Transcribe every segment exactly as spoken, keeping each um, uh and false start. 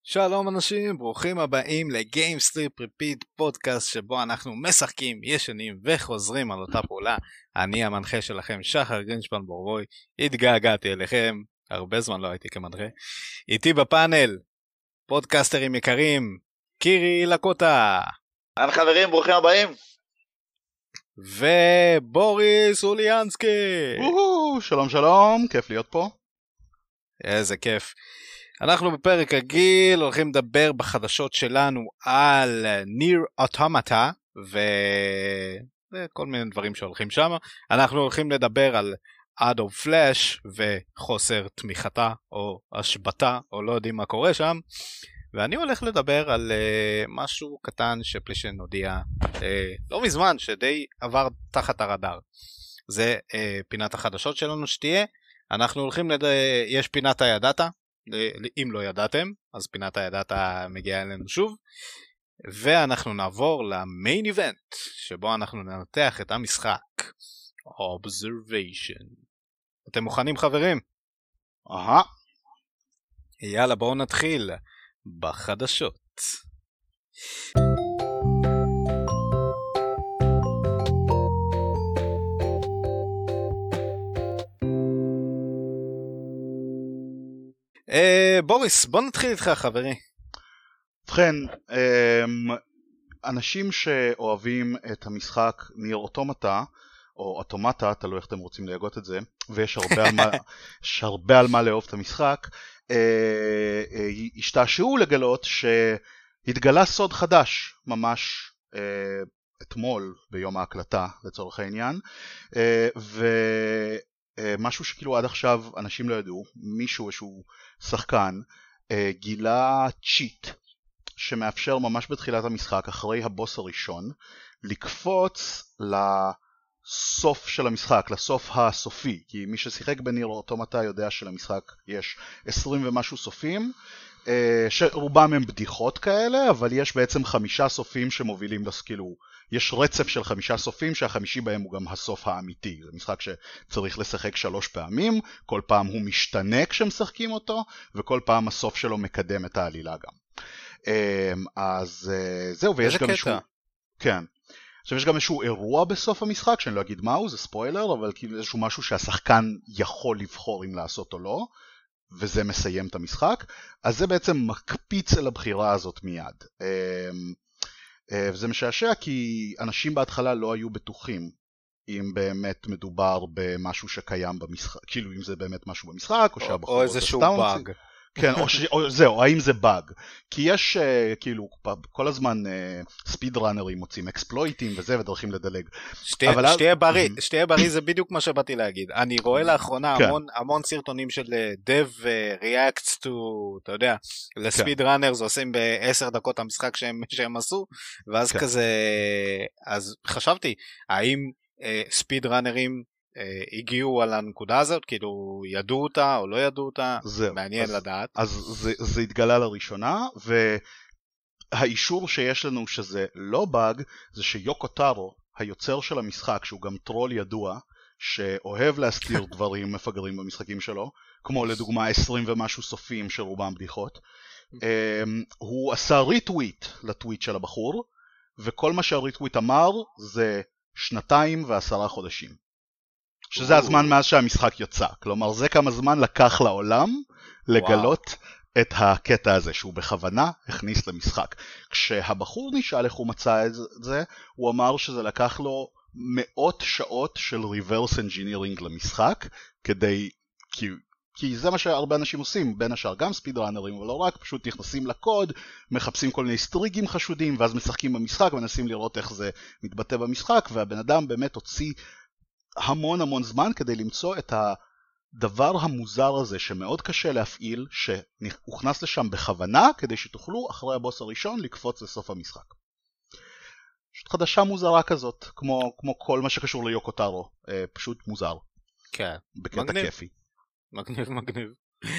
שלום אנשים, ברוכים הבאים לגיימסטריפ ריפיט, פודקאסט שבו אנחנו משחקים, ישנים וחוזרים על אותה פעולה. אני המנחה שלכם, שחר גרינשפן בורבוי, התגעגעתי אליכם, הרבה זמן לא הייתי כמנחה. איתי בפאנל, פודקאסטרים יקרים, קירי לקוטה. אהלן חברים, ברוכים הבאים. ובוריס אוליאנסקי. שלום שלום, כיף להיות פה. איזה כיף. אנחנו בפרק הגיל הולכים לדבר בחדשות שלנו על Nier Automata וכל מיני דברים שהולכים שם. אנחנו הולכים לדבר על Out of Flash וחוסר תמיכתה או השבתה או לא יודעים מה קורה שם. ואני הולך לדבר על uh, משהו קטן שפלישן הודיע uh, לא מזמן, שדי עבר תחת הרדאר. זה uh, פינת החדשות שלנו שתהיה. אנחנו הולכים לד... יש פינת הידעת, אם לא ידעתם, אז פינת הידעת מגיעה אלינו שוב, ואנחנו נעבור למיין איבנט, שבו אנחנו ננתח את המשחק. Observation. אתם מוכנים חברים? אהה. יאללה, בואו נתחיל בחדשות. אה, בוריס, בוא נתחיל איתך חברי. ובכן, אנשים שאוהבים את המשחק ניר אוטומטה, או אוטומטה, תלוי איך אתם רוצים להגות את זה, ויש הרבה על מה, יש הרבה על מה לאהוב את המשחק, אה, אה, השתעשעו לגלות שהתגלה סוד חדש, ממש אה, אתמול ביום ההקלטה לצורך העניין, אה, ו... משהו שכאילו עד עכשיו אנשים לא ידעו, מישהו שהוא שחקן גילה צ'יט שמאפשר ממש בתחילת המשחק, אחרי הבוס הראשון, לקפוץ לסוף של המשחק, לסוף הסופי, כי מי ששיחק בניר אוטומטה יודע שלמשחק יש עשרים ומשהו סופים, שרובם הם בדיחות כאלה, אבל יש בעצם חמישה סופים שמובילים לסקילו, יש רצף של חמישה סופים שהחמישי בהם הוא גם הסוף האמיתי. זה משחק שצריך לשחק שלוש פעמים, כל פעם הוא משתנה כשמשחקים אותו, וכל פעם הסוף שלו מקדם את העלילה גם. אז זהו, ויש גם איזשהו... כן. עכשיו יש גם איזשהו אירוע בסוף המשחק, שאני לא אגיד מהו, זה ספוילר, אבל כאילו איזשהו משהו שהשחקן יכול לבחור אם לעשות או לא, וזה מסיים את המשחק. אז זה בעצם מקפיץ אל הבחירה הזאת מיד. וזה משעשע כי אנשים בהתחלה לא היו בטוחים אם באמת מדובר במשהו שקיים במשחק, כאילו אם זה באמת משהו במשחק, או שהבחור... או איזשהו באג. כן, או, ש... או זהו, האם זה באג. כי יש כאילו כל הזמן ספיד ראנרים מוצאים אקספלויטים וזה ודרכים לדלג. שתהיה, אבל... שתהיה בריא, שתהיה בריא זה בדיוק מה שבאתי להגיד. אני רואה לאחרונה כן. המון, המון סרטונים של dev reacts to, אתה יודע, לספיד ראנרס עושים בעשר דקות המשחק שהם, שהם עשו, ואז כן. כזה, אז חשבתי, האם ספיד ראנרים הגיעו על הנקודה הזאת, כאילו ידעו אותה או לא ידעו אותה, זה, מעניין אז, לדעת. אז זה, זה התגלה לראשונה, והאישור שיש לנו שזה לא באג, זה שיוקו טארו, היוצר של המשחק, שהוא גם טרול ידוע, שאוהב להסתיר דברים מפגרים במשחקים שלו, כמו לדוגמה עשרים ומשהו סופים של רובם בדיחות, הוא עשה ריטוויט לטוויט של הבחור, וכל מה שהריטוויט אמר זה שנתיים ועשרה חודשים. שזה הזמן מאז שהמשחק יוצא. כלומר, זה כמה זמן לקח לעולם לגלות את הקטע הזה, שהוא בכוונה הכניס למשחק. כשהבחור נשאל איך הוא מצא את זה, הוא אמר שזה לקח לו מאות שעות של reverse engineering למשחק, כדי, כי, כי זה מה שהרבה אנשים עושים, בין השאר גם ספידראנרים, אבל לא רק, פשוט נכנסים לקוד, מחפשים כל מיני סטריגים חשודים, ואז משחקים במשחק, מנסים לראות איך זה מתבטא במשחק, והבן אדם באמת הוציא המון המון זמן כדי למצוא את הדבר המוזר הזה שמאוד קשה להפעיל, שהוכנס לשם בכוונה כדי שתוכלו אחרי הבוס הראשון לקפוץ לסוף המשחק. פשוט חדשה מוזרה כזאת, כמו, כמו כל מה שקשור ליוקו טארו, פשוט מוזר. כן. בקטע מגניב. כיפי. מגניב, מגניב.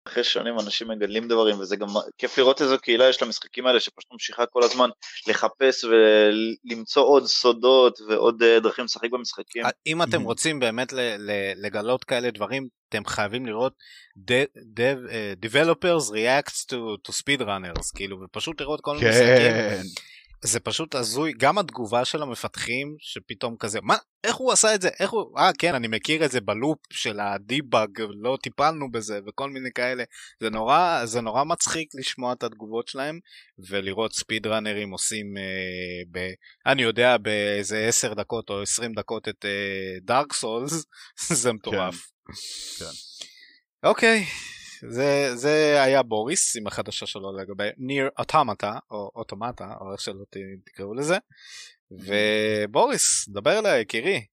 אחרי שנים אנשים מגדלים דברים, וזה גם כיף לראות איזו קהילה יש למשחקים האלה, שפשוט ממשיכה כל הזמן לחפש ולמצוא עוד סודות ועוד דרכים לשחק במשחקים. אם אתם רוצים באמת לגלות כאלה דברים, אתם חייבים לראות Developers Reacts to Speedrunners, כאילו, ופשוט לראות כל המשחקים. זה פשוט הזוי, גם התגובה של המפתחים, שפתאום כזה, מה, איך הוא עשה את זה, איך הוא, אה כן, אני מכיר את זה בלופ של הדיבאג, לא טיפלנו בזה, וכל מיני כאלה, זה נורא, זה נורא מצחיק לשמוע את התגובות שלהם, ולראות ספיד ראנרים עושים, אה, ב, אני יודע, באיזה עשר דקות או עשרים דקות את דארק אה, סולס, זה מטורף. כן. כן. אוקיי. זה, זה היה בוריס עם החדשה שלו לגבי ניר אוטומטה או אוטומטה או איך שלא תקראו לזה, ובוריס דבר אליי יקירי.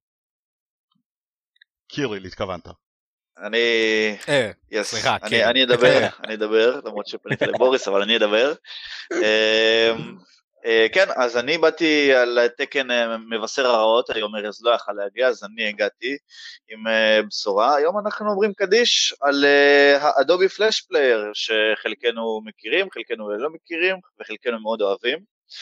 קיריל התכוונת. אני אה, yes. סליחה, אני, כן. אני אדבר אני אדבר למרות שפניתי לבוריס אבל אני אדבר. כן, אז אני באתי על תקן מבשר הרעות, היום ארז לא יכל להגיע, אז אני הגעתי עם בשורה. היום אנחנו אומרים קדיש על האדובי פלאש פלייר, שחלקנו מכירים, חלקנו לא מכירים, וחלקנו מאוד אוהבים.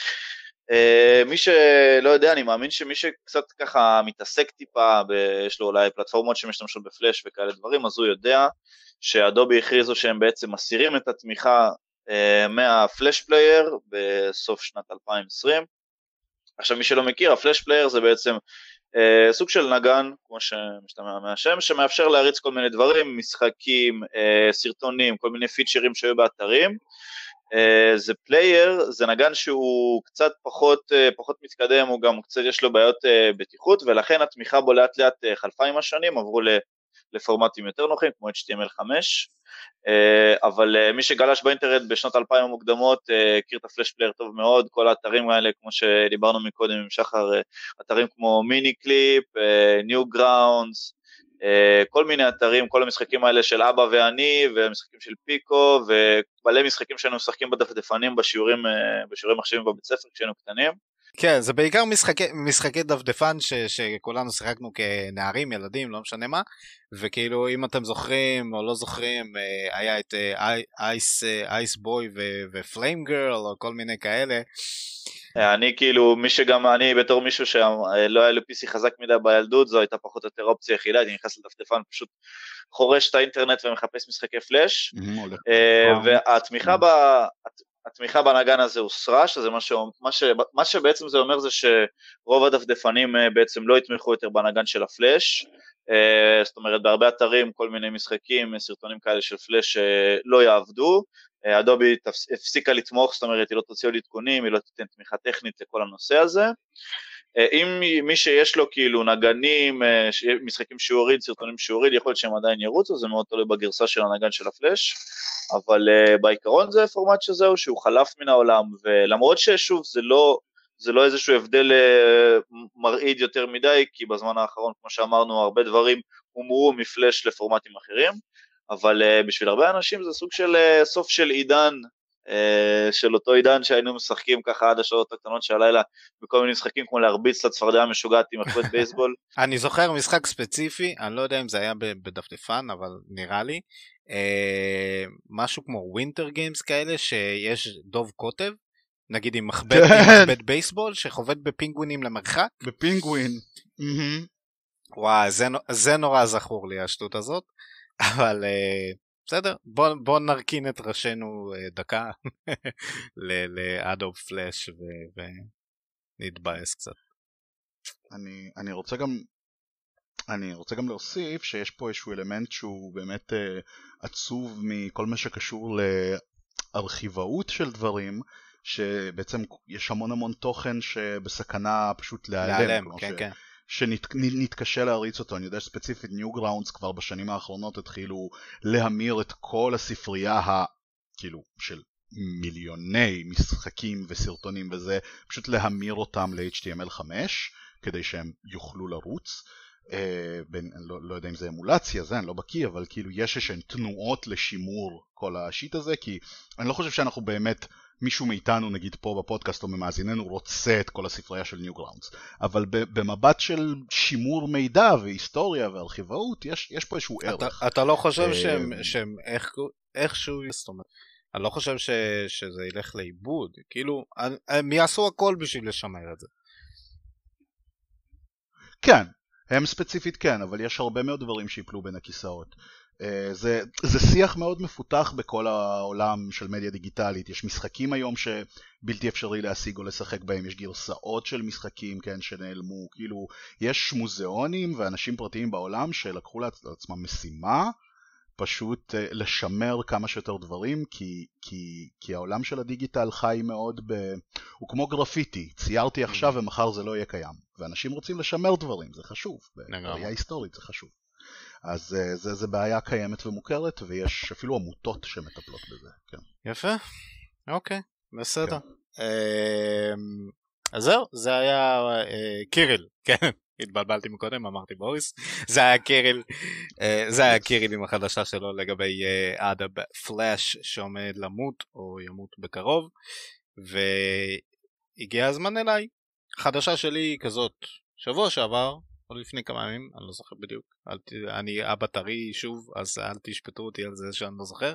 מי שלא יודע, אני מאמין שמי שקצת ככה מתעסק טיפה, יש לו אולי פלטפורמות שמשתמשות בפלאש וכאלה דברים, אז הוא יודע שאדובי הכריזו שהם בעצם מסירים את התמיכה מהפלאש פלייר בסוף שנת אלפיים עשרים. עכשיו מי שלא מכיר, הפלאש פלייר זה בעצם אה, סוג של נגן, כמו שמשתמע מהשם, שמאפשר להריץ כל מיני דברים, משחקים, אה, סרטונים, כל מיני פיצ'רים שהיו באתרים. אה, זה פלייר, זה נגן שהוא קצת פחות, אה, פחות מתקדם, הוא גם קצת יש לו בעיות אה, בטיחות, ולכן התמיכה בו לאט לאט אה, חלפה עם השנים, עברו לפורמטים יותר נוחים, כמו אייץ' טי אם אל חמש, אבל מי שגלש באינטרנט בשנות אלפיים המוקדמות, הכיר את הפלאש פלייר טוב מאוד, כל האתרים האלה, כמו שדיברנו מקודם עם שחר, אתרים כמו מיני קליפ, ניו גראונדס, כל מיני אתרים, כל המשחקים האלה של אבא ואני, ומשחקים של פיקו, ובעלי משחקים שהיינו משחקים בדפדפנים בשיעורים, בשיעורי מחשבים בבית ספר כשהיינו קטנים. כן, זה בעיקר משחקי, משחקי דפדפן ש, שכולנו שיחקנו כנערים, ילדים, לא משנה מה, וכאילו אם אתם זוכרים או לא זוכרים, היה את אייס, אייס בוי ופליים גרל או כל מיני כאלה. אני כאילו, מי שגם אני בתור מישהו שלא היה לו פי סי חזק מדי בילדות, זו הייתה פחות או יותר אופציה יחידה, הייתי נכנס לדפדפן, פשוט חורש את האינטרנט ומחפש משחקי פלאש, והתמיכה ב... התמיכה בנגן הזה הוסרה, שזה מה, ש... מה, ש... מה שבעצם זה אומר זה שרוב הדפדפנים בעצם לא יתמכו יותר בנגן של הפלאש, זאת אומרת בהרבה אתרים כל מיני משחקים, סרטונים כאלה של פלאש לא יעבדו, אדובי הפסיקה לתמוך, זאת אומרת היא לא תוציא עוד עדכונים, היא לא תיתן תמיכה טכנית לכל הנושא הזה. אם מי שיש לו כאילו נגנים, משחקים שיוריד, סרטונים שיוריד, יכול להיות שהם עדיין ירוצו, זה מאוד תלוי בגרסה של הנגן של הפלאש, אבל uh, בעיקרון זה פורמט שזהו, שהוא חלף מן העולם, ולמרות ששוב זה לא, זה לא איזשהו הבדל uh, מרעיד יותר מדי, כי בזמן האחרון, כמו שאמרנו, הרבה דברים הומרו מפלאש לפורמטים אחרים, אבל uh, בשביל הרבה אנשים זה סוג של uh, סוף של עידן, uh, של אותו עידן שהיינו משחקים ככה עד השעות הקטנות של הלילה, בכל מיני משחקים כמו להרביץ לצפרדע המשוגעת עם מחבט בייסבול. אני זוכר משחק ספציפי, אני לא יודע אם זה היה בדפדפן, אבל נראה לי, אה, משהו כמו ווינטר גיימס כאלה, שיש דוב כותב, נגיד עם מחבט, עם מחבט בייסבול, שחובט בפינגווינים למרחק. בפינגווין. וואי, זה, זה נורא זכור לי השטות הזאת, אבל אה, בסדר, בוא, בוא נרכין את ראשנו אה, דקה לאדוב פלאש ונתבאס קצת. אני, אני רוצה גם אני רוצה גם להוסיף שיש פה איזשהו אלמנט שהוא באמת uh, עצוב מכל מה שקשור לארכיבאות של דברים, שבעצם יש המון המון תוכן שבסכנה פשוט להיעלם, להיעלם, כן, ש... כן. שנתקשה להריץ אותו. אני יודע ספציפית ניו גראונדס כבר בשנים האחרונות התחילו להמיר את כל הספרייה ה... כאילו של מיליוני משחקים וסרטונים וזה, פשוט להמיר אותם ל-אייץ' טי אם אל חמש כדי שהם יוכלו לרוץ. בין, אני לא, לא יודע אם זה אמולציה, זה אני לא בקיא, אבל כאילו יש איזשהן תנועות לשימור כל השיט הזה, כי אני לא חושב שאנחנו באמת, מישהו מאיתנו נגיד פה בפודקאסט או ממאזיננו רוצה את כל הספרייה של Newgrounds, אבל במבט של שימור מידע והיסטוריה וארכיבאות, יש, יש פה איזשהו ערך. אתה, אתה לא חושב שהם, שהם איך, איכשהו, זאת אומרת, אני לא חושב ש, שזה ילך לאיבוד, כאילו, הם יעשו הכל בשביל לשמר את זה. כן. הם ספציפית כן, אבל יש הרבה מאוד דברים שיפלו בין הכיסאות. זה, זה שיח מאוד מפותח בכל העולם של מדיה דיגיטלית. יש משחקים היום שבלתי אפשרי להשיג או לשחק בהם, יש גרסאות של משחקים, כן, שנעלמו. כאילו, יש מוזיאונים ואנשים פרטיים בעולם שלקחו לעצמם משימה, פשוט לשמר כמה שיותר דברים, כי, כי, כי העולם של הדיגיטל חי מאוד ב... הוא כמו גרפיטי, ציירתי עכשיו ומחר זה לא יהיה קיים. ואנשים רוצים לשמר דברים, זה חשוב. בראייה היסטורית זה חשוב. אז זה, זה בעיה קיימת ומוכרת, ויש אפילו עמותות שמטפלות בזה. כן. יפה, אוקיי, בסדר. כן. אז זהו, זה היה קיריל, כן. התבלבלתי מקודם, אמרתי בוריס, זה היה קיריל, זה היה קיריל עם החדשה שלו לגבי אדוב פלאש שעומד למות או ימות בקרוב, והגיע הזמן אליי. החדשה שלי היא כזאת, שבוע שעבר, או לפני כמה ימים, אני לא זוכר בדיוק, אני אבא טרי שוב, אז אל תשפטו אותי על זה שאני לא זוכר.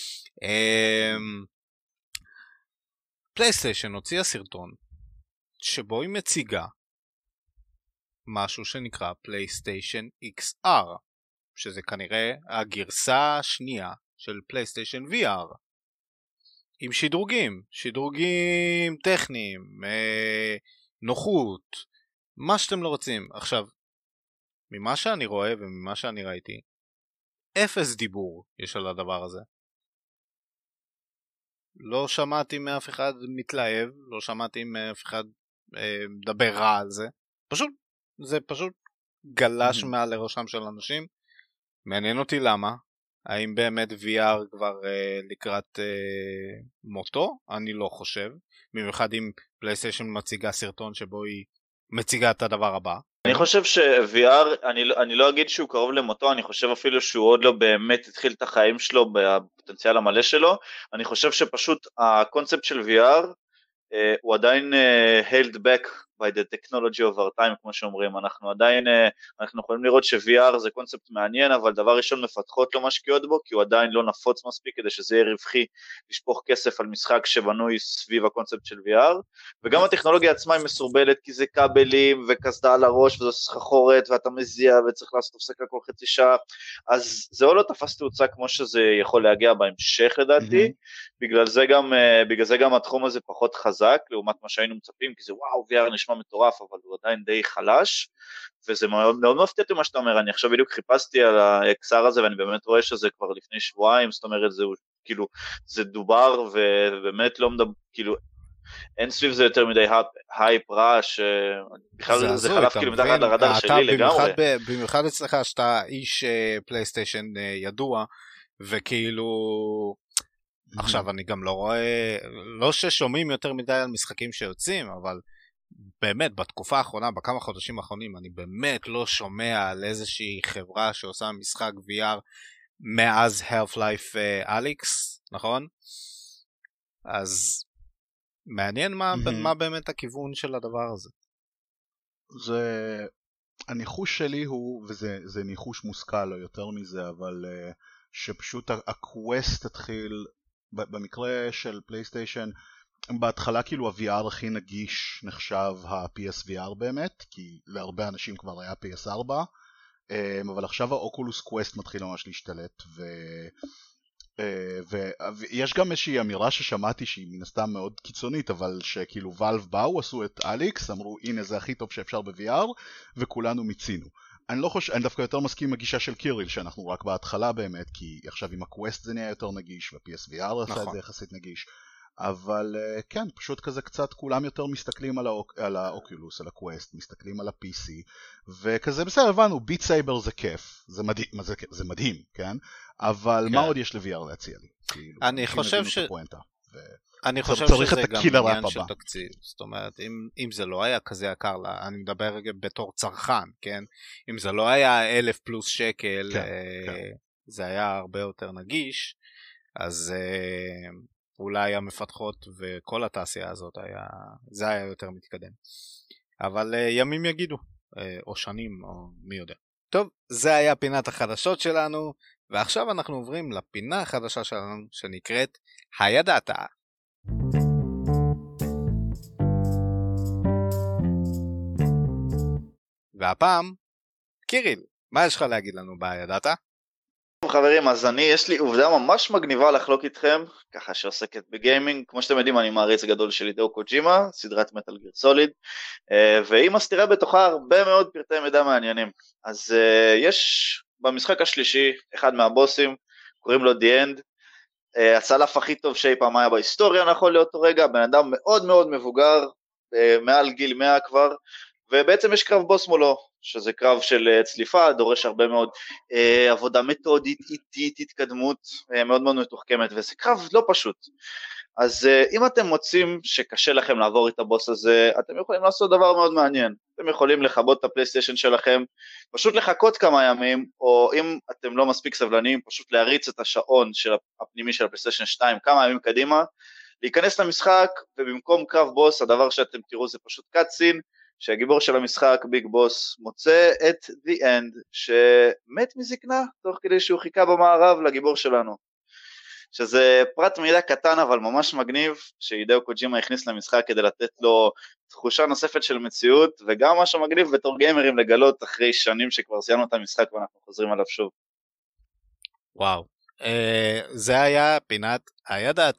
פלייסטיישן הוציאה סרטון, שבו היא מציגה, משהו שנקרא פלייסטיישן אקס אר, שזה כנראה הגרסה השנייה של פלייסטיישן וי אר, עם שדרוגים, שדרוגים טכניים, אה, נוחות, מה שאתם לא רוצים. עכשיו, ממה שאני רואה וממה שאני ראיתי, אפס דיבור יש על הדבר הזה. לא שמעתי מאף אחד מתלהב, לא שמעתי מאף אחד אה, מדבר רע על זה. פשוט זה פשוט גלש mm-hmm. מעל לראשם של אנשים. מעניין אותי למה. האם באמת וי אר כבר uh, לקראת uh, מוטו? אני לא חושב. במיוחד אם פלייסטיישן מציגה סרטון שבו היא מציגה את הדבר הבא. אני חושב ש-וי אר, אני, אני לא אגיד שהוא קרוב למותו, אני חושב אפילו שהוא עוד לא באמת התחיל את החיים שלו בפוטנציאל המלא שלו. אני חושב שפשוט הקונספט של וי אר uh, הוא עדיין uh, held back by the technology of our time, כמו שאומרים. אנחנו עדיין, אנחנו יכולים לראות ש-וי אר זה קונספט מעניין, אבל דבר ראשון מפתחות לא משקיעות בו, כי הוא עדיין לא נפוץ מספיק, כדי שזה יהיה רווחי לשפוך כסף על משחק שבנוי סביב הקונספט של וי אר, וגם הטכנולוגיה עצמה היא מסורבלת, כי זה כבלים וקסדה על הראש, וזו סחחורת, ואתה מזיע, וצריך לעשות הפסקה כל חצי שעה, אז זה לא תפס תאוצה כמו שזה יכול להגיע בהמשך לדעתי, בגלל זה גם, בגלל זה גם התחום הזה פחות חזק, לעומת מה שהיינו מצפים, כי זה וואו, וי אר נשמע מטורף, אבל הוא עדיין די חלש, וזה מאוד, מאוד מפתיע אותי מה שאתה אומר. אני עכשיו בדיוק חיפשתי על ה-אקס אר הזה, ואני באמת רואה שזה כבר לפני שבועיים, זאת אומרת, זה כאילו, זה דובר, ובאמת לא מדבר, כאילו, אין סביב זה יותר מדי הייפ רעש, בכלל זה חלף כאילו מתחת לרדאר שלי לגמרי. במיוחד אצלך שאתה איש פלייסטיישן ידוע, וכאילו, עכשיו אני גם לא רואה, לא ששומעים יותר מדי על משחקים שיוצאים, אבל באמת בתקופה האחרונה, בכמה חודשים האחרונים, אני באמת לא שומע על איזושהי חברה שעושה משחק וי אר מאז Half-Life Alyx, נכון? אז מעניין מה, mm-hmm. מה באמת הכיוון של הדבר הזה. זה, הניחוש שלי הוא, וזה זה ניחוש מושכל לא יותר מזה, אבל uh, שפשוט הקווסט תתחיל, במקרה של פלייסטיישן, בהתחלה כאילו ה-וי אר הכי נגיש נחשב ה-פי אס וי אר באמת, כי להרבה אנשים כבר היה פי אס ארבע, אבל עכשיו האוקולוס קווסט מתחיל ממש להשתלט, ו... ויש גם איזושהי אמירה ששמעתי שהיא מן הסתם מאוד קיצונית, אבל שכאילו ואלב באו, עשו את אליקס, אמרו הנה זה הכי טוב שאפשר ב-וי אר, וכולנו מיצינו. אני לא חושב, אני דווקא יותר מסכים עם הגישה של קיריל, שאנחנו רק בהתחלה באמת, כי עכשיו עם הקווסט זה נהיה יותר נגיש, וה-פי אס וי אר עשה את זה יחסית נגיש. אבל כן, פשוט כזה קצת כולם יותר מסתכלים על, האוק, על האוקולוס, על הקווסט, מסתכלים על ה-פי סי, וכזה בסדר, הבנו, ביט סייבר זה כיף, זה מדהים, זה, זה מדהים, כן? אבל כן. מה עוד יש ל-וי אר להציע לי? אני חושב ש... ו... אני חושב שזה גם עניין של תקציב, זאת אומרת, אם, אם זה לא היה כזה יקר, אני מדבר בתור צרכן, כן? אם זה לא היה אלף פלוס שקל, כן, אה, כן. זה היה הרבה יותר נגיש, אז אה, אולי המפתחות וכל התעשייה הזאת היה, זה היה יותר מתקדם. אבל אה, ימים יגידו, אה, או שנים, או מי יודע. טוב, זה היה פינת החדשות שלנו, ועכשיו אנחנו עוברים לפינה החדשה שלנו, שנקראת הידעת. והפעם, קיריל, מה יש לך להגיד לנו בידעת? חברים, אז אני, יש לי עובדה ממש מגניבה לחלוק איתכם, ככה שעוסקת בגיימינג. כמו שאתם יודעים, אני מעריץ גדול של הידאו קוג'ימה, סדרת מטל גיר סוליד, והיא מסתירה בתוכה הרבה מאוד פרטי מידע מעניינים. אז יש במשחק השלישי, אחד מהבוסים, קוראים לו The End, הצלף הכי טוב שאי פעם היה בהיסטוריה, נכון לאותו רגע, בן אדם מאוד מאוד מבוגר, מעל גיל מאה כבר, ובעצם יש קרב בוס מולו, שזה קרב של צליפה, דורש הרבה מאוד אה, עבודה מתודית, איטית, התקדמות, אה, מאוד מאוד מתוחכמת, וזה קרב לא פשוט. אז אה, אם אתם מוצאים שקשה לכם לעבור את הבוס הזה, אתם יכולים לעשות דבר מאוד מעניין. אתם יכולים לחבות את הפלייסטיישן שלכם, פשוט לחכות כמה ימים, או אם אתם לא מספיק סבלניים, פשוט להריץ את השעון של הפנימי של הפלייסטיישן שתיים, כמה ימים קדימה, להיכנס למשחק, ובמקום קרב בוס, הדבר שאתם תראו זה פשוט קאטסין, שהגיבור של המשחק, ביג בוס, מוצא את The End, שמת מזקנה, תוך כדי שהוא חיכה במערב לגיבור שלנו. שזה פרט מידע קטן, אבל ממש מגניב, שהידאו קוג'ימה הכניס למשחק כדי לתת לו תחושה נוספת של מציאות, וגם משהו מגניב בתור גיימרים לגלות אחרי שנים שכבר סיימנו את המשחק, ואנחנו חוזרים עליו שוב. וואו, זה היה פינת הידעת,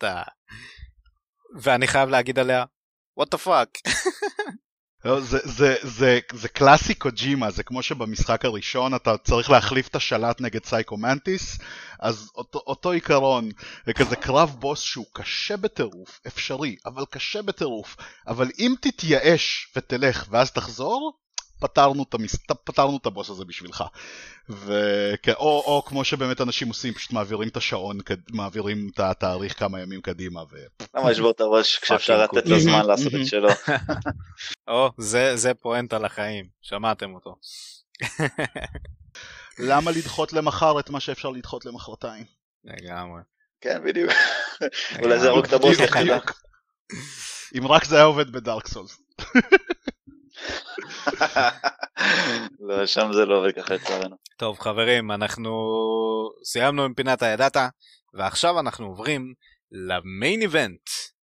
ואני חייב להגיד עליה, what the fuck? לא, זה, זה, זה, זה קלאסי קוג'ימה, זה כמו שבמשחק הראשון אתה צריך להחליף את השלט נגד סייקומנטיס, אז אותו, אותו עיקרון, כזה קרב בוס שהוא קשה בטירוף, אפשרי, אבל קשה בטירוף, אבל אם תתייאש ותלך ואז תחזור, פתרנו את, המס... פתרנו את הבוס הזה בשבילך. ו... או, או כמו שבאמת אנשים עושים, פשוט מעבירים את השעון, מעבירים את התאריך כמה ימים קדימה. ו... למה לשבור את הראש כשאפשר לתת לו זמן לעשות את שלו? או, זה, זה פואנט על החיים, שמעתם אותו. למה לדחות למחר את מה שאפשר לדחות למחרתיים? לגמרי. כן, בדיוק. אולי זה הרוג את הבוס לחדה. אם רק זה היה עובד בדארק סולס. לא, שם זה לא עובד ככה לצערנו. טוב חברים, אנחנו סיימנו עם פינת הידעת, ועכשיו אנחנו עוברים למיין איבנט.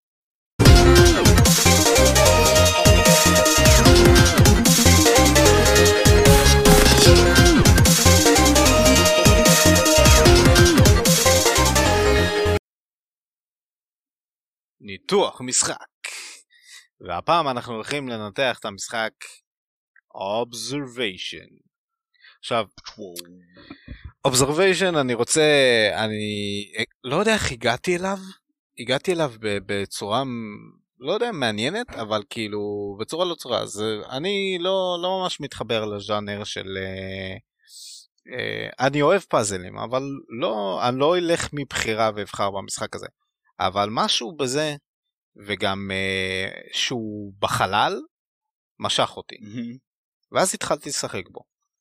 ניתוח משחק. והפעם אנחנו הולכים לנתח את המשחק Observation. עכשיו, Observation אני רוצה, אני לא יודע איך הגעתי אליו, הגעתי אליו בצורה, לא יודע, מעניינת, אבל כאילו, בצורה לא צורה, אז אני לא, לא ממש מתחבר לז'אנר של, אני אוהב פאזלים, אבל לא, אני לא אלך מבחירה ואבחר במשחק הזה, אבל משהו בזה, וגם uh, שהוא בחלל, משך אותי. Mm-hmm. ואז התחלתי לשחק בו.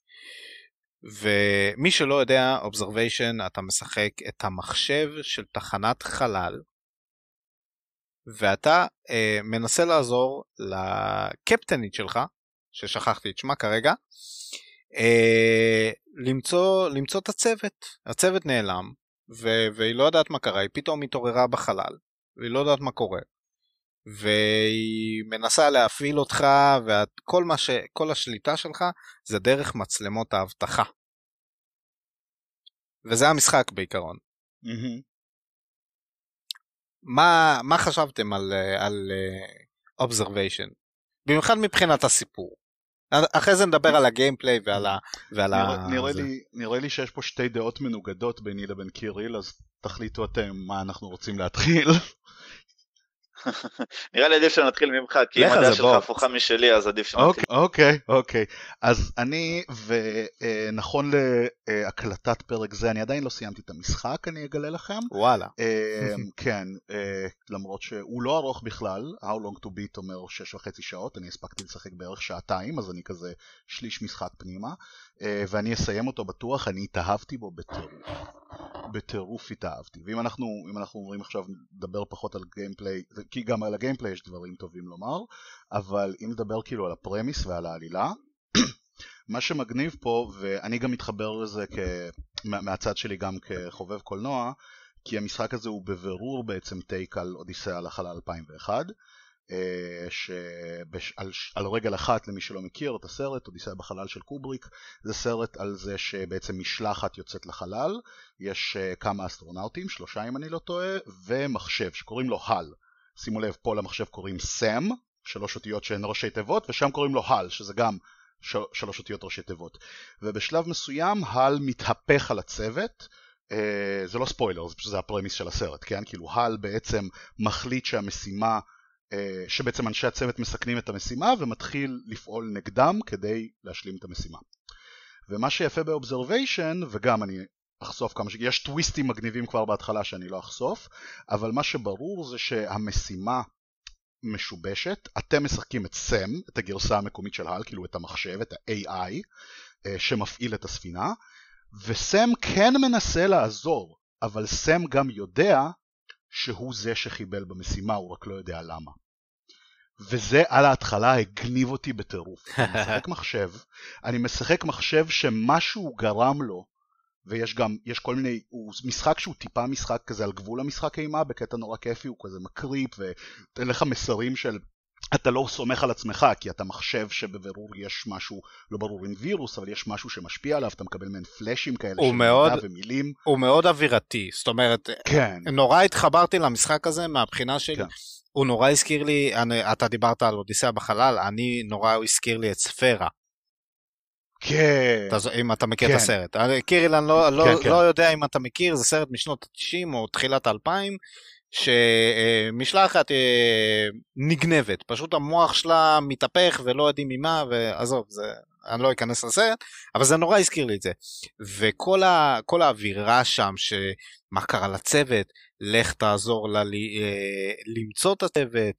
ומי שלא יודע, Observation, אתה משחק את המחשב של תחנת חלל, ואתה uh, מנסה לעזור לקפטנית שלך, ששכחתי את שמה כרגע, uh, למצוא, למצוא את הצוות. הצוות נעלם, ו- והיא לא יודעת מה קרה, היא פתאום התעוררה בחלל, והיא לא יודעת מה קורה. והיא מנסה להפעיל אותך, וכל מה ש... כל השליטה שלך זה דרך מצלמות האבטחה. וזה המשחק בעיקרון. Mm-hmm. מה, מה חשבתם על, על uh, Observation? במיוחד מבחינת הסיפור. אחרי זה נדבר על הגיימפליי ועל ה... ועל נראה, ה... נראה, לי, נראה לי שיש פה שתי דעות מנוגדות ביני לבין קיריל, אז תחליטו אתם מה אנחנו רוצים להתחיל. נראה לי עדיף שנתחיל ממך, כי אם הדעה שלך הפוכה משלי, אז עדיף שנתחיל. אוקיי, אוקיי. אז אני, ונכון להקלטת פרק זה, אני עדיין לא סיימתי את המשחק, אני אגלה לכם. וואלה. כן, למרות שהוא לא ארוך בכלל, How Long to Beat אומר שש וחצי שעות, אני הספקתי לשחק בערך שעתיים, אז אני כזה שליש משחק פנימה, ואני אסיים אותו בטוח, אני התאהבתי בו בטירוף. בטירוף התאהבתי. ואם אנחנו, אם אנחנו אומרים עכשיו, נדבר פחות על גיימפליי, כי גם על הגיימפליי יש דברים טובים לומר, אבל אם נדבר כאילו על הפרמיס ועל העלילה, מה שמגניב פה, ואני גם מתחבר לזה כ... מהצד שלי גם כחובב קולנוע, כי המשחק הזה הוא בבירור בעצם טייק על אודיסאה לחלל אלפיים ואחת, שעל על רגל אחת למי שלא מכיר את הסרט, אודיסאה בחלל של קובריק, זה סרט על זה שבעצם משלחת יוצאת לחלל, יש כמה אסטרונאוטים, שלושה אם אני לא טועה, ומחשב שקוראים לו הל. שימו לב, פה למחשב קוראים סם, שלוש אותיות שהן ראשי תיבות, ושם קוראים לו הל, שזה גם שלוש אותיות ראשי תיבות. ובשלב מסוים הל מתהפך על הצוות, זה לא ספוילר, זה הפרמיס של הסרט, כן? כאילו הל בעצם מחליט שהמשימה, שבעצם אנשי הצוות מסכנים את המשימה ומתחיל לפעול נגדם כדי להשלים את המשימה. ומה שיפה באובזרוויישן, וגם אני אחשוף כמה ש... יש טוויסטים מגניבים כבר בהתחלה שאני לא אחשוף, אבל מה שברור זה שהמשימה משובשת, אתם משחקים את סם, את הגרסה המקומית של הל, כאילו את המחשב, את ה-איי איי שמפעיל את הספינה, וסם כן מנסה לעזור, אבל סם גם יודע שהוא זה שחיבל במשימה, הוא רק לא יודע למה. וזה על ההתחלה הגניב אותי בטירוף. אני משחק מחשב, אני משחק מחשב שמשהו גרם לו, ויש גם, יש כל מיני, הוא משחק שהוא טיפה משחק כזה על גבול המשחק אימה, בקטע נורא כיפי, הוא כזה מקריפ, ותן לך מסרים של, אתה לא סומך על עצמך, כי אתה מחשב שבבירור יש משהו, לא ברור עם וירוס, אבל יש משהו שמשפיע עליו, אתה מקבל מהן פלאשים כאלה של מידע ומילים. הוא מאוד אווירתי, זאת אומרת, כן. נורא התחברתי למשחק הזה מהבחינה של, כן. הוא נורא הזכיר לי, אני, אתה דיברת על אודיסאה בחלל, אני נורא הזכיר לי את ספירה. כן. אתה, אם אתה מכיר כן. את הסרט. קיריל, אני לא, כן, לא, כן. לא יודע אם אתה מכיר, זה סרט משנות ה-תשעים או תחילת ה-אלפיים, שמשלחת נגנבת, פשוט המוח שלה מתהפך ולא יודעים ממה, ועזוב, זה, אני לא אכנס לסרט, אבל זה נורא הזכיר לי את זה. וכל ה, כל האווירה שם, שמה קרה לצוות, לך תעזור לה למצוא את הצוות,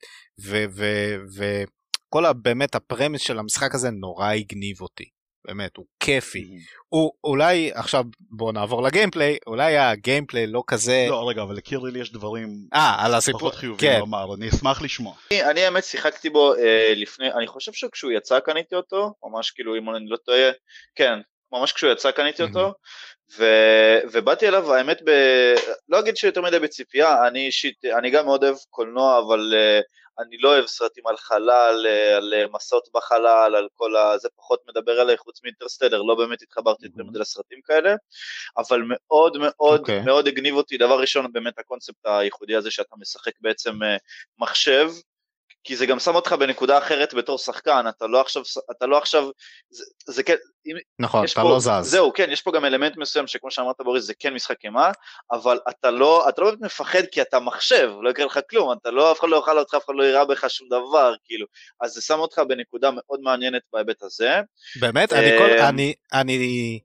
וכל באמת הפרמיס של המשחק הזה נורא הגניב אותי. באמת, הוא כיפי. Mm-hmm. הוא, אולי, עכשיו בואו נעבור לגיימפליי, אולי הגיימפליי לא כזה... לא, רגע, אבל לקיריל יש דברים 아, על הסיפור... פחות חיובים כן. לומר, אני אשמח לשמוע. אני, אני האמת שיחקתי בו אה, לפני, אני חושב שכשהוא יצא קניתי אותו, ממש כאילו, אם אני לא טועה, כן, ממש כשהוא יצא קניתי mm-hmm. אותו, ו, ובאתי אליו, האמת, ב, לא אגיד שיותר מדי בציפייה, אני אישית, אני גם מאוד אוהב קולנוע, אבל... אה, אני לא אוהב סרטים על חלל, על מסעות בחלל, על כל ה... זה פחות מדבר עליי חוץ מאינטרסטלר, לא באמת התחברתי יותר מדי לסרטים כאלה, אבל מאוד מאוד okay. מאוד הגניב אותי, דבר ראשון באמת הקונספט הייחודי הזה שאתה משחק בעצם מחשב, כי זה גם שם אותך בנקודה אחרת בתור שחקן, אתה לא עכשיו, אתה לא עכשיו, זה, זה כן, נכון, אתה פה, לא זז. זהו, כן, יש פה גם אלמנט מסוים שכמו שאמרת בוריס, זה כן משחק אימה, אבל אתה לא, אתה לא באמת מפחד כי אתה מחשב, לא יקרה לך כלום, אתה לא, אף אחד לא יאכל אותך, אף אחד לא יראה בך שום דבר, כאילו, אז זה שם אותך בנקודה מאוד מעניינת בהיבט הזה. באמת, אני כל, אני, אני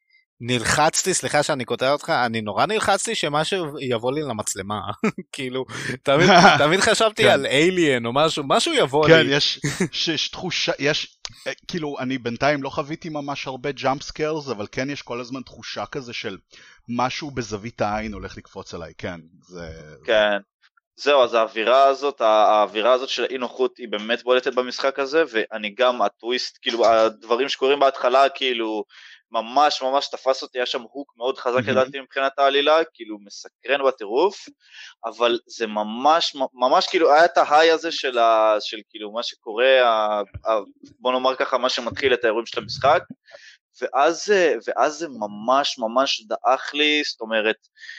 נלחצתי, סליחה שאני קוטע אותך, אני נורא נלחצתי שמשהו יבוא לי למצלמה, כאילו, תמיד, תמיד חשבתי על אליין או משהו, משהו יבוא לי. כן, יש, יש תחושה, יש, כאילו, אני בינתיים לא חוויתי ממש הרבה ג'אמפ סקיירס, אבל כן יש כל הזמן תחושה כזה של משהו בזווית העין הולך לקפוץ עליי, כן, זה... כן. זהו, אז האווירה הזאת, האווירה הזאת של אי נוחות היא באמת בולטת במשחק הזה, ואני גם, הטוויסט, כאילו, הדברים שקורים בהתחלה, כאילו, ממש ממש תפס אותי, היה שם הוק מאוד חזק לדעתי מבחינת העלילה, כאילו מסקרן בטירוף, אבל זה ממש, ממש כאילו, היה את ההיי הזה של, ה, של כאילו מה שקורה, ה, ה, בוא נאמר ככה, מה שמתחיל את האירועים של המשחק, ואז, ואז זה ממש ממש דאח לי, זאת אומרת,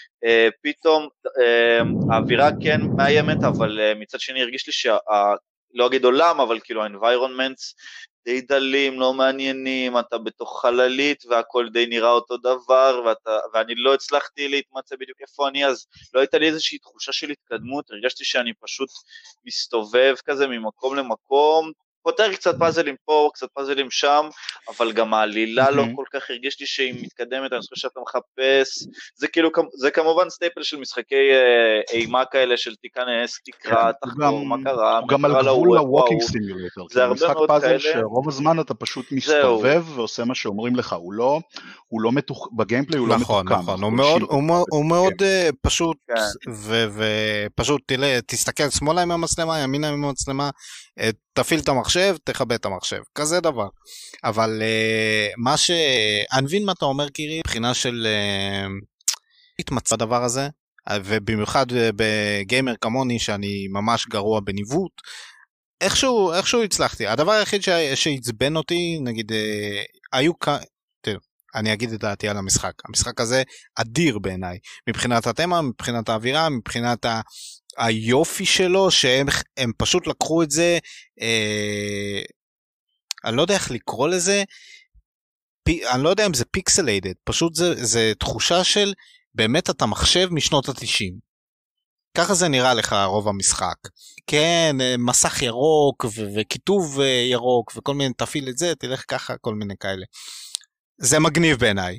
פתאום האווירה כן מאיימת, אבל מצד שני הרגיש לי שה... לא אגיד עולם, אבל כאילו ה-environments די דלים, לא מעניינים, אתה בתוך חללית והכל די נראה אותו דבר, ואתה, ואני לא הצלחתי להתמצא בדיוק איפה אני, אז לא הייתה לי איזושהי תחושה של התקדמות, הרגשתי שאני פשוט מסתובב כזה ממקום למקום, פותר קצת פאזלים פה, קצת פאזלים שם, אבל גם העלילה לא כל כך הרגשתי שהיא מתקדמת, אני חושב שאתה מחפש, זה כאילו, זה כמובן סטייפל של משחקי אימה כאלה, של תיכנס, תקרא, תחקור, מה קרה, הוא גם על גבול הווקינג סימולטור, זה הרבה מאוד כאלה, שרוב הזמן אתה פשוט מסתובב ועושה מה שאומרים לך, הוא לא, הוא לא מתוח, בגיימפליי הוא לא מתוחכם. נכון, נכון, הוא מאוד פשוט, ופשוט תסתכל שמאלה עם המצלמה, ימינה עם המצלמה, תפעיל את המחשב, תכבה את המחשב, כזה דבר. אבל uh, מה ש... אני מבין מה אתה אומר, קירי, מבחינה של uh, התמצא הדבר הזה, ובמיוחד בגיימר כמוני, שאני ממש גרוע בניווט, איכשהו, איכשהו הצלחתי. הדבר היחיד ש... שהצבן אותי, נגיד, uh, היו כ... תראו, אני אגיד את דעתי על המשחק. המשחק הזה אדיר בעיניי, מבחינת התמה, מבחינת האווירה, מבחינת ה... היופי שלו, שהם הם פשוט לקחו את זה, אה, אני לא יודע איך לקרוא לזה, פי, אני לא יודע אם זה פיקסלייטד, פשוט זה, זה תחושה של, באמת אתה מחשב משנות ה-תשעים. ככה זה נראה לך רוב המשחק. כן, מסך ירוק, ו- וכיתוב ירוק, וכל מיני, תפעיל את זה, תלך ככה, כל מיני כאלה. זה מגניב בעיניי.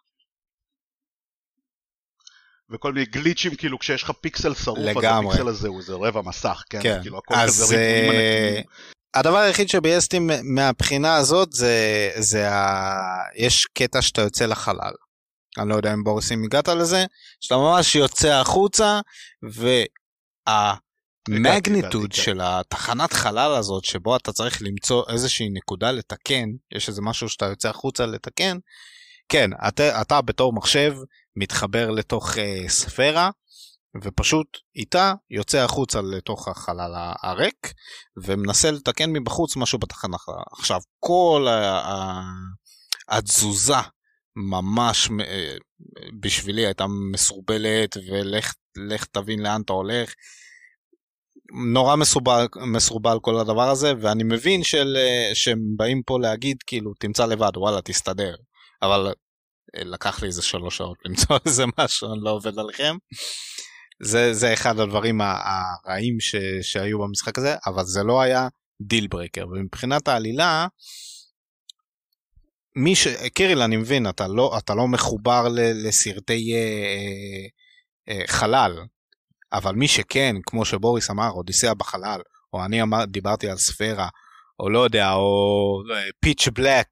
וכל מיני גליצ'ים, כאילו כשיש לך פיקסל שרוף, אז הפיקסל הזה הוא איזה רבע מסך, כן? כן. כאילו הכל כזה ריבועים ענקיים. הדבר היחיד שבייסתי מהבחינה הזאת, זה, זה ה... יש קטע שאתה יוצא לחלל. אני לא יודע אם בוריסים הגעת לזה, שאתה ממש יוצא החוצה, והמגניטוד של התחנת חלל הזאת, שבו אתה צריך למצוא איזושהי נקודה לתקן, יש איזה משהו שאתה יוצא החוצה לתקן, כן, אתה, אתה בתור מחשב מתחבר לתוך uh, ספירה, ופשוט איתה יוצא החוצה לתוך החלל הריק, ומנסה לתקן מבחוץ משהו בתחנה. עכשיו, כל התזוזה ממש בשבילי הייתה מסורבלת, ולך תבין לאן אתה הולך, נורא מסורבל, מסורבל כל הדבר הזה, ואני מבין של, שהם באים פה להגיד, כאילו, תמצא לבד, וואלה, תסתדר, אבל לקח לי איזה שלוש שעות למצוא איזה משהו, אני לא עובד עליכם. זה, זה אחד הדברים הרעים ש, שהיו במשחק הזה, אבל זה לא היה דיל ברקר. ומבחינת העלילה, מי ש... קיריל, אני מבין, אתה לא, אתה לא מחובר ל, לסרטי אה, אה, חלל, אבל מי שכן, כמו שבוריס אמר, אודיסאה בחלל, או אני אמר, דיברתי על ספירה, או לא יודע, או פיץ' בלק,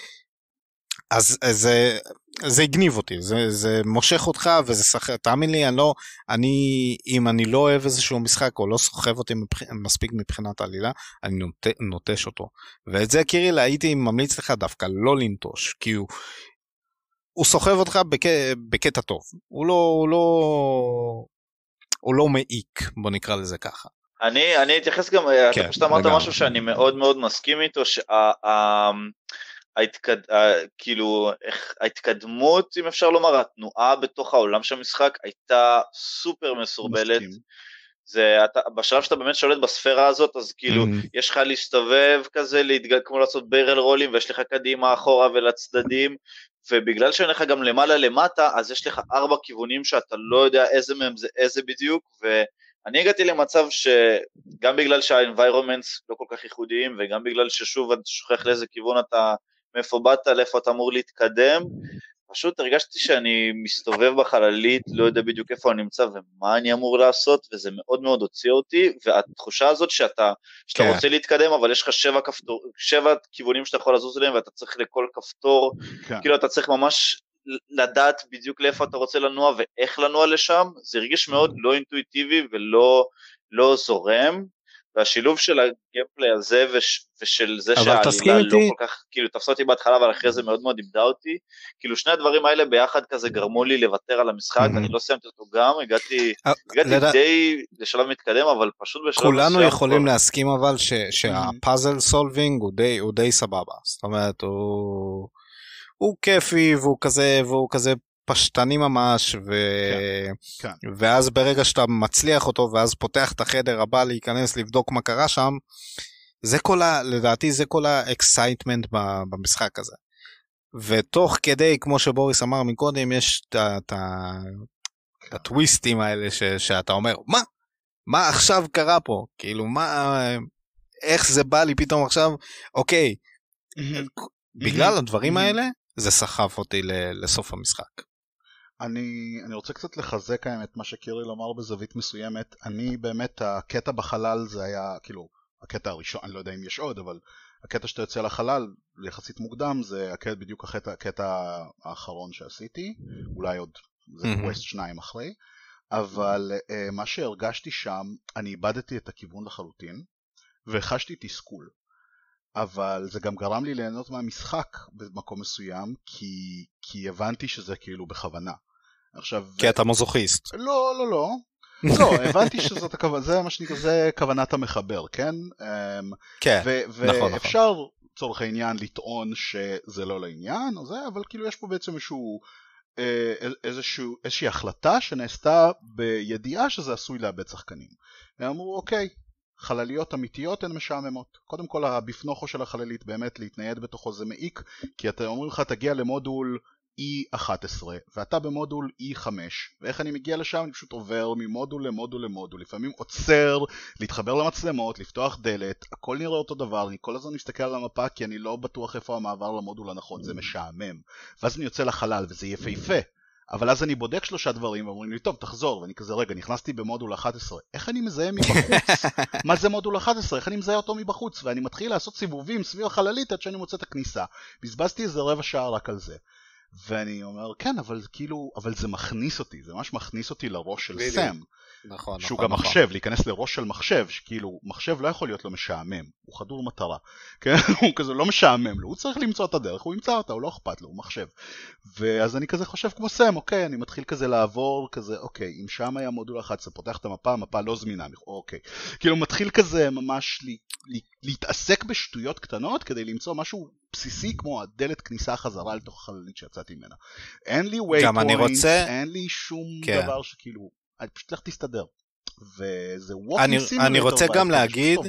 אז זה, זה הגניב אותי, זה, זה מושך אותך, וזה שחק, תאמין לי, אני לא, אני, אם אני לא אוהב איזשהו משחק, או לא סוחב אותי מבח, מספיק מבחינת העלילה, אני נות, נוטש אותו. ואת זה, קיריל, הייתי ממליץ לך דווקא לא לנטוש, כי הוא, הוא סוחב אותך בק, בקטע טוב. הוא לא, הוא לא, הוא לא מעיק, בוא נקרא לזה ככה. אני, אני אתייחס גם, כן, אתה פשוט אמרת לגמרי. משהו שאני מאוד מאוד מסכים איתו, שה... ההתקד... כאילו, ההתקדמות, אם אפשר לומר, התנועה בתוך העולם של המשחק הייתה סופר מסורבלת. זה, אתה, בשלב שאתה באמת שולט בספירה הזאת, אז כאילו, mm-hmm. יש לך להסתובב כזה, להתגל, כמו לעשות ברל רולים, ויש לך קדימה, אחורה ולצדדים, ובגלל שאין לך גם למעלה למטה, אז יש לך ארבע כיוונים שאתה לא יודע איזה מהם זה איזה בדיוק, ואני הגעתי למצב שגם בגלל שהאנביירומנטס לא כל כך ייחודיים, וגם בגלל ששוב אתה שוכח לאיזה כיוון אתה מאיפה באת, לאיפה אתה אמור להתקדם, פשוט הרגשתי שאני מסתובב בחללית, לא יודע בדיוק איפה אני נמצא ומה אני אמור לעשות, וזה מאוד מאוד הוציא אותי, והתחושה הזאת שאתה, שאתה כן. רוצה להתקדם, אבל יש לך שבע, כפתור, שבע כיוונים שאתה יכול לזוז אליהם, ואתה צריך לכל כפתור, כן. כאילו אתה צריך ממש לדעת בדיוק לאיפה אתה רוצה לנוע, ואיך לנוע לשם, זה הרגיש מאוד לא אינטואיטיבי ולא לא זורם, והשילוב של הגיימפליי הזה וש, ושל זה שהעלילה לא כל כך, כאילו תפסה אותי בהתחלה, אבל אחרי זה מאוד מאוד איבדה אותי, כאילו שני הדברים האלה ביחד כזה גרמו לי לוותר על המשחק, mm-hmm. אני לא סיימתי אותו גם, הגעתי, הגעתי לד... די לשלב מתקדם, אבל פשוט בשלב כולנו מסוים, יכולים כל... להסכים אבל ש, שהפאזל סולבינג הוא די, הוא די סבבה, זאת אומרת הוא, הוא כיפי והוא כזה, והוא כזה פשטני ממש, ו... כן, כן. ואז ברגע שאתה מצליח אותו, ואז פותח את החדר הבא להיכנס לבדוק מה קרה שם, זה כל ה... לדעתי זה כל האקסייטמנט במשחק הזה. ותוך כדי, כמו שבוריס אמר מקודם, יש את הטוויסטים האלה ש, שאתה אומר, מה? מה עכשיו קרה פה? כאילו, מה... איך זה בא לי פתאום עכשיו? אוקיי, בגלל הדברים האלה, זה סחף אותי לסוף המשחק. אני, אני רוצה קצת לחזק את מה שקיריל אמר בזווית מסוימת. אני באמת, הקטע בחלל זה היה, כאילו, הקטע הראשון, אני לא יודע אם יש עוד, אבל הקטע שאתה יוצא לחלל, יחסית מוקדם, זה הקטע, בדיוק הקטע, הקטע האחרון שעשיתי, אולי עוד, זה קווסט שניים אחרי, אבל uh, מה שהרגשתי שם, אני איבדתי את הכיוון לחלוטין, וחשתי תסכול. אבל זה גם גרם לי ליהנות מהמשחק במקום מסוים, כי, כי הבנתי שזה כאילו בכוונה. עכשיו, כי אתה מוזוכיסט. לא, לא, לא. לא, הבנתי שזאת הכוונה, זה מה שנקרא, זה כוונת המחבר, כן? כן, נכון, ואפשר, צורך העניין, לטעון שזה לא לעניין, או זה, אבל כאילו יש פה בעצם איזשהו, איזשהו, איזושהי החלטה שנעשתה בידיעה שזה עשוי לאבד שחקנים. הם אמרו, אוקיי, חלליות אמיתיות הן משעממות. קודם כל, הבפנוכו של החללית באמת להתנייד בתוכו זה מעיק, כי אתה אומרים לך, תגיע למודול אי אחת עשרה, ואתה במודול אי חמש, ואיך אני מגיע לשם? אני פשוט עובר ממודול למודול למודול, לפעמים עוצר, להתחבר למצלמות, לפתוח דלת, הכל נראה אותו דבר, אני כל הזמן מסתכל על המפה, כי אני לא בטוח איפה המעבר למודול הנכון, זה משעמם, ואז אני יוצא לחלל, וזה יפהפה, אבל אז אני בודק שלושה דברים, ואומרים לי, טוב, תחזור, ואני כזה, רגע, נכנסתי במודול אחת עשרה, איך אני מזהה מבחוץ? מה זה מודול אחת עשרה? איך אני מזהה אותו מבחוץ? ואני מתחיל לעשות סיבובים סביב החללית עד שאני מוצא את הכניסה. בזבזתי איזה רבע שעה רק על זה. ואני אומר, כן, אבל כאילו, אבל זה מכניס אותי, זה ממש מכניס אותי לראש של סם. נכון, שהוא נכון, גם נכון. מחשב, להיכנס לראש של מחשב, שכאילו, מחשב לא יכול להיות לו משעמם, הוא חדור מטרה, כן? הוא כזה לא משעמם לו, הוא צריך למצוא את הדרך, הוא ימצא אותה, הוא לא אכפת לו, הוא מחשב. ואז אני כזה חושב כמו סם, אוקיי, אני מתחיל כזה לעבור, כזה, אוקיי, אם שם היה מודול אחת עשרה, פותח את המפה, המפה לא זמינה, אוקיי. כאילו, מתחיל כזה ממש לי, לי, להתעסק בשטויות קטנות, כדי למצוא משהו בסיסי כמו הדלת כניסה חזרה לתוך החללית שיצאתי ממנה. אין לי waypoints, אין לי שום כן. דבר שכאילו, אני פשוט לך תסתדר. וזה אני, אני רוצה גם להגיד,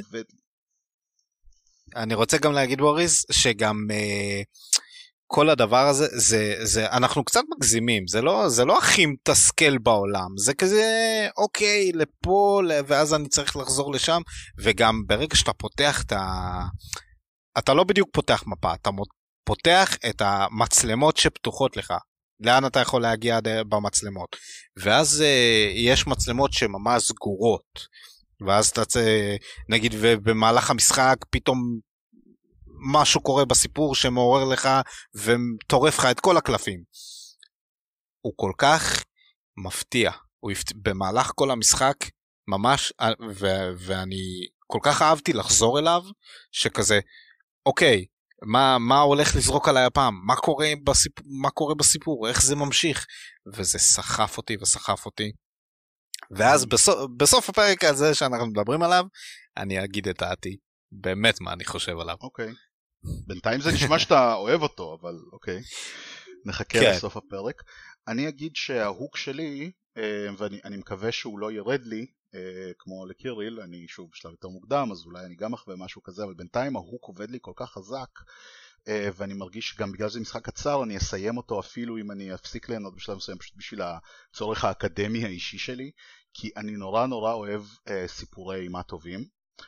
אני רוצה גם להגיד בוריס, שגם uh, כל הדבר הזה, זה, זה, אנחנו קצת מגזימים, זה לא, זה לא הכי מתסכל בעולם, זה כזה, אוקיי, לפה, ואז אני צריך לחזור לשם, וגם ברגע שאתה פותח את ה... אתה לא בדיוק פותח מפה, אתה פותח את המצלמות שפתוחות לך, לאן אתה יכול להגיע במצלמות, ואז uh, יש מצלמות שממש סגורות, ואז אתה נגיד ובמהלך המשחק פתאום משהו קורה בסיפור שמעורר לך וטורף לך את כל הקלפים. הוא כל כך מפתיע, הוא יפת... במהלך כל המשחק ממש, ו... ואני כל כך אהבתי לחזור אליו, שכזה, אוקיי, מה, מה הולך לזרוק עליי הפעם? מה קורה בסיפור, מה קורה בסיפור? איך זה ממשיך? וזה סחף אותי וסחף אותי. ואז בסוף, בסוף הפרק הזה שאנחנו מדברים עליו, אני אגיד את דעתי, באמת מה אני חושב עליו. אוקיי. בינתיים זה נשמע שאתה אוהב אותו, אבל אוקיי. נחכה כן. לסוף הפרק. אני אגיד שההוק שלי, ואני אני מקווה שהוא לא ירד לי, כמו לקיריל, אני שוב בשלב יותר מוקדם, אז אולי אני גם אחווה משהו כזה, אבל בינתיים ההוק עובד לי כל כך חזק, ואני מרגיש שגם בגלל זה משחק קצר, אני אסיים אותו אפילו אם אני אפסיק ליהנות בשלב מסוים, פשוט בשביל הצורך האקדמי האישי שלי, כי אני נורא נורא אוהב סיפורי אימה טובים,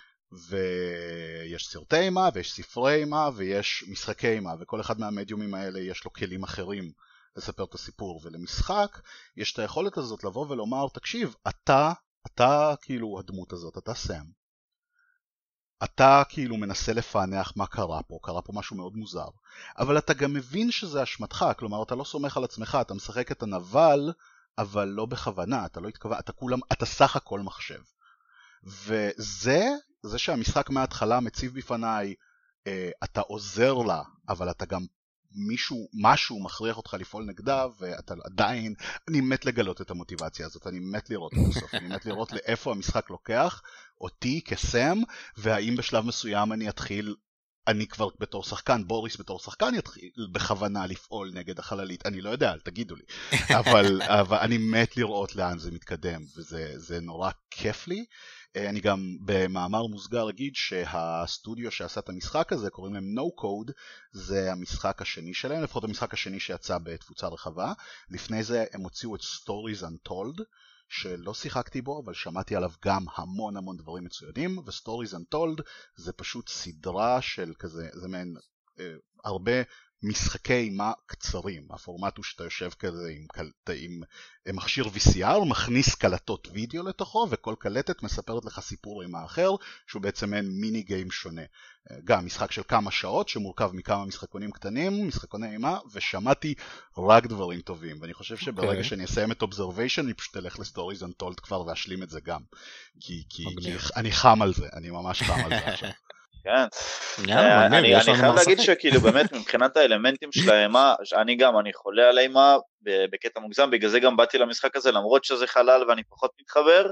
ויש סרטי אימה, ויש ספרי אימה, ויש משחקי אימה, וכל אחד מהמדיומים האלה יש לו כלים אחרים לספר את הסיפור, ולמשחק יש את היכולת הזאת לבוא ולומר, תקשיב, אתה, אתה כאילו הדמות הזאת, אתה סם, אתה כאילו מנסה לפענח מה קרה פה, קרה פה משהו מאוד מוזר, אבל אתה גם מבין שזה אשמתך, כלומר אתה לא סומך על עצמך, אתה משחק את הנבל, אבל לא בכוונה, אתה לא התכוון, אתה כולם, אתה סך הכל מחשב. וזה, זה שהמשחק מההתחלה מציב בפניי, אה, אתה עוזר לה, אבל אתה גם מישהו, משהו מכריח אותך לפעול נגדה, ואתה עדיין, אני מת לגלות את המוטיבציה הזאת, אני מת לראות את הסוף, אני מת לראות לאיפה המשחק לוקח, אותי כסם, והאם בשלב מסוים אני אתחיל אני כבר בתור שחקן, בוריס בתור שחקן יתחיל בכוונה לפעול נגד החללית, אני לא יודע, אל תגידו לי, אבל, אבל אני מת לראות לאן זה מתקדם, וזה זה נורא כיף לי. אני גם במאמר מוסגר אגיד שהסטודיו שעשה את המשחק הזה, קוראים להם No Code, זה המשחק השני שלהם, לפחות המשחק השני שיצא בתפוצה רחבה. לפני זה הם הוציאו את Stories Untold, שלא שיחקתי בו, אבל שמעתי עליו גם המון המון דברים מצוינים, ו-Stories Untold זה פשוט סדרה של כזה, זה מעין אה, הרבה משחקי אימה קצרים. הפורמט הוא שאתה יושב כזה עם, עם, עם מכשיר וי סי אר, מכניס קלטות וידאו לתוכו, וכל קלטת מספרת לך סיפור אימה אחר, שהוא בעצם מעין מיני גיים שונה. גם משחק של כמה שעות, שמורכב מכמה משחקונים קטנים, משחקוני אימה, ושמעתי רק דברים טובים. ואני חושב שברגע okay. שאני אסיים את Observation, אני פשוט אלך ל-Stories Untold כבר ואשלים את זה גם. כי, כי, כי אני חם על זה, אני ממש חם על זה עכשיו. כן, אני חייב להגיד שכאילו באמת מבחינת האלמנטים של האימה, אני גם, אני חולה על האימה בקטע מוגזם, בגלל זה גם באתי למשחק הזה, למרות שזה חלל ואני פחות מתחבר,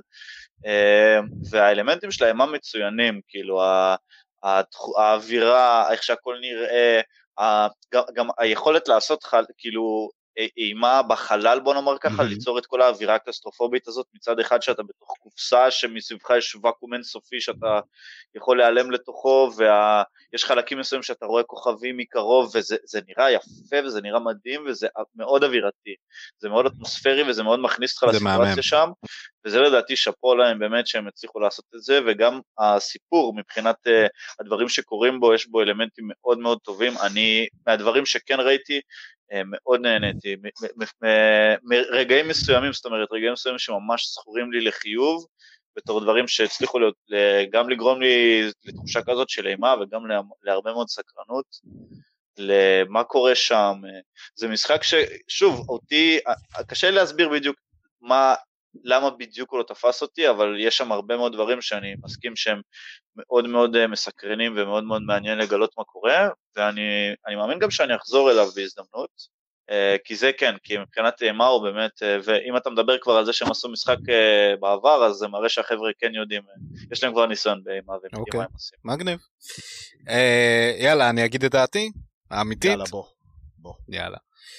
והאלמנטים של האימה מצוינים, כאילו האווירה, איך שהכל נראה, גם היכולת לעשות כאילו אימה בחלל, בוא נאמר ככה, ליצור את כל האווירה הקטסטרופובית הזאת, מצד אחד שאתה בתוך קופסה שמסביבך יש ואקום אינסופי שאתה יכול להיעלם לתוכו, ויש חלקים מסוימים שאתה רואה כוכבים מקרוב, וזה נראה יפה וזה נראה מדהים, וזה מאוד אווירתי, זה מאוד אטמוספרי וזה מאוד מכניס אותך לסיטואציה שם, וזה לדעתי שפו להם באמת שהם הצליחו לעשות את זה, וגם הסיפור מבחינת הדברים שקורים בו, יש בו אלמנטים מאוד מאוד טובים. אני מהדברים שכן ראיתי מאוד נהניתי, מרגעים מסוימים, זאת אומרת רגעים מסוימים שממש זכורים לי לחיוב, בתור דברים שהצליחו גם לגרום לי לתחושה כזאת של אימה, וגם להרבה מאוד סקרנות למה קורה שם. זה משחק ששוב, אותי, קשה להסביר בדיוק מה, למה בדיוק הוא לא תפס אותי, אבל יש שם הרבה מאוד דברים שאני מסכים שהם מאוד מאוד מסקרנים ומאוד מאוד מעניין לגלות מה קורה, ואני אני מאמין גם שאני אחזור אליו בהזדמנות, כי זה כן, כי מבחינת מה הוא באמת, ואם אתה מדבר כבר על זה שהם עשו משחק בעבר, אז זה מראה שהחבר'ה כן יודעים, יש להם כבר ניסיון באימה והם יודעים מה הם עושים. מגניב. יאללה, אני אגיד את דעתי, האמיתית. יאללה, בוא. בוא. יאללה.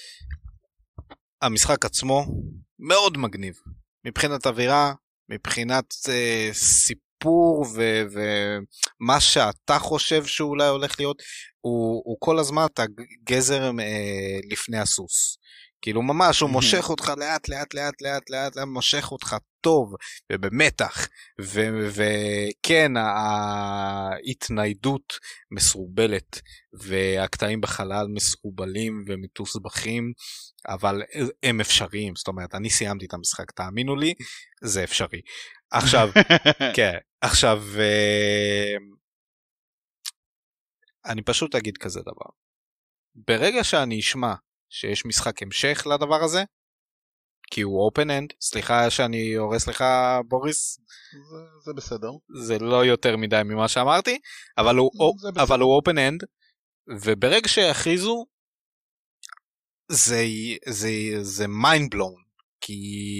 המשחק עצמו מאוד מגניב. מבחינת אווירה, מבחינת אה, סיפור ומה שאתה חושב שאולי הולך להיות, הוא, הוא כל הזמן אתה גזר אה, לפני הסוס. כאילו ממש הוא מושך אותך לאט לאט לאט לאט לאט, לאט מושך אותך טוב ובמתח, וכן ההתניידות מסורבלת והקטעים בחלל מסורבלים ומתוסבכים, אבל הם אפשריים. זאת אומרת, אני סיימתי את המשחק, תאמינו לי, זה אפשרי. עכשיו, כן, עכשיו אני פשוט אגיד כזה דבר, ברגע שאני אשמע שיש משחק המשך לדבר הזה, כי הוא open end, סליחה שאני הורס לך בוריס, זה, זה בסדר, זה לא יותר מדי ממה שאמרתי, אבל הוא, אבל הוא open end, וברגע שיכריזו, זה, זה, זה mind blown, כי,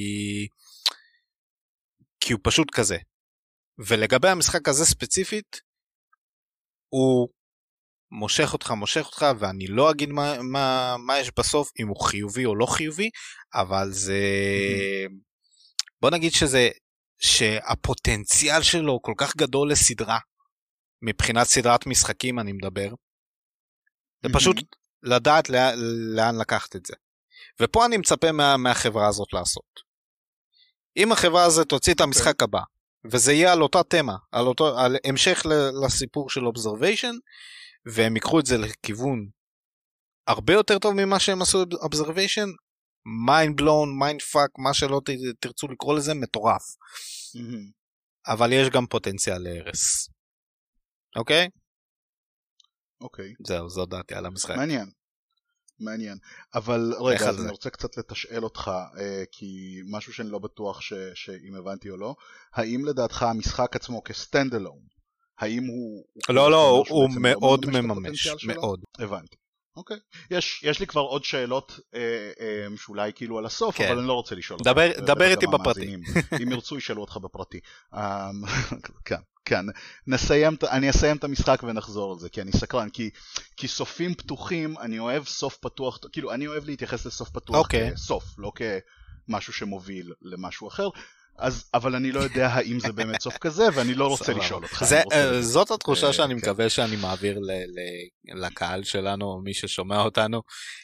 כי הוא פשוט כזה. ולגבי המשחק הזה ספציפית, הוא מושך אותך, מושך אותך, ואני לא אגיד מה, מה, מה יש בסוף, אם הוא חיובי או לא חיובי, אבל זה, בוא נגיד שזה, שהפוטנציאל שלו כל כך גדול לסדרה, מבחינת סדרת משחקים אני מדבר, זה פשוט לדעת לא, לאן לקחת את זה. ופה אני מצפה מה, מהחברה הזאת לעשות. אם החברה הזאת תוציא את המשחק הבא, וזה יהיה על אותה תמה, על, אותו, על המשך לסיפור של Observation, והם יקחו את זה לכיוון הרבה יותר טוב ממה שהם עשו Observation, mind blown, mind fuck, מה שלא תרצו לקרוא לזה, מטורף. Mm-hmm. אבל יש גם פוטנציאל להרס. אוקיי? אוקיי. זהו, זו דעתי על המשחק. מעניין. מעניין. אבל רגע, אז אני רוצה קצת לתשאל אותך, כי משהו שאני לא בטוח ש, שאם הבנתי או לא, האם לדעתך המשחק עצמו כסטנד אלון, האם הוא... לא, לא, הוא מאוד מממש, מאוד. הבנתי. אוקיי. יש, יש לי כבר עוד שאלות אה, אה, שאולי כאילו על הסוף, כן. אבל אני לא רוצה לשאול דבר, אותך. דבר איתי בפרטי. אם ירצו ישאלו אותך בפרטי. כן. כן, נסיים, אני אסיים את המשחק ונחזור לזה, כי אני סקרן, כי, כי סופים פתוחים, אני אוהב סוף פתוח, כאילו אני אוהב להתייחס לסוף פתוח okay. כסוף, לא כמשהו שמוביל למשהו אחר, אז, אבל אני לא יודע האם זה באמת סוף כזה, ואני לא רוצה לשאול אותך. זה, זאת התחושה שאני מקווה שאני מעביר ל, ל, לקהל שלנו, או מי ששומע אותנו.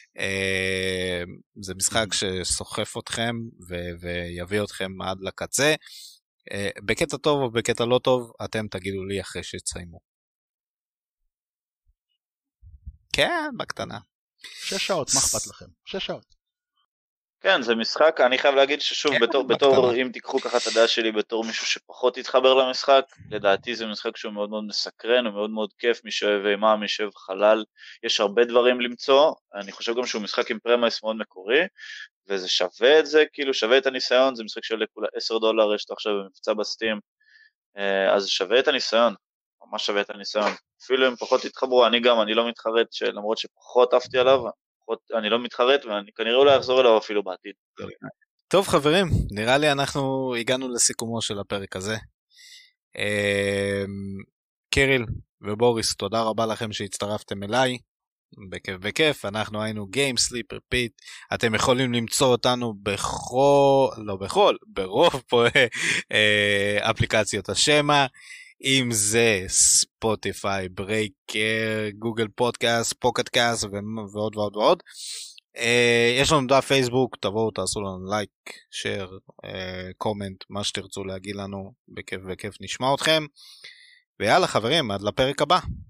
זה משחק שסוחף אתכם, ו- ויביא אתכם עד לקצה. בקטע טוב או בקטע לא טוב, אתם תגידו לי אחרי שתסיימו. כן, בקטנה. שש שעות, מה אכפת לכם? שש שעות. כן, זה משחק, אני חייב להגיד ששוב, כן, בתור, בתור, אם תיקחו ככה את הדעה שלי בתור מישהו שפחות יתחבר למשחק, לדעתי זה משחק שהוא מאוד מאוד מסקרן, הוא מאוד מאוד כיף, מי שאוהב אימה, מי שאוהב חלל, יש הרבה דברים למצוא, אני חושב גם שהוא משחק עם פרמייס מאוד מקורי, וזה שווה את זה, כאילו שווה את הניסיון, זה משחק שעולה כולה עשרה דולר, יש לו עכשיו במבצע בסטים, אז שווה את הניסיון, ממש שווה את הניסיון, אפילו אם פחות יתחברו, אני גם, אני לא מתחרט, למרות שפחות עפתי עליו, אני לא מתחרט, ואני כנראה אולי אחזור אליו אפילו בעתיד. טוב חברים, נראה לי אנחנו הגענו לסיכומו של הפרק הזה. קיריל ובוריס, תודה רבה לכם שהצטרפתם אליי, בכיף בכיף, אנחנו היינו Game Sleep Repeat, אתם יכולים למצוא אותנו בכל, לא בכל, ברוב פה אפליקציות השמה, אם זה ספוטיפיי, ברייקר, גוגל פודקאסט, פוקט קאסט ועוד ועוד ועוד. יש לנו דף פייסבוק, תבואו תעשו לנו לייק, שייר, קומנט, מה שתרצו להגיד לנו, בכיף בכיף נשמע אתכם. ויאללה חברים, עד לפרק הבא.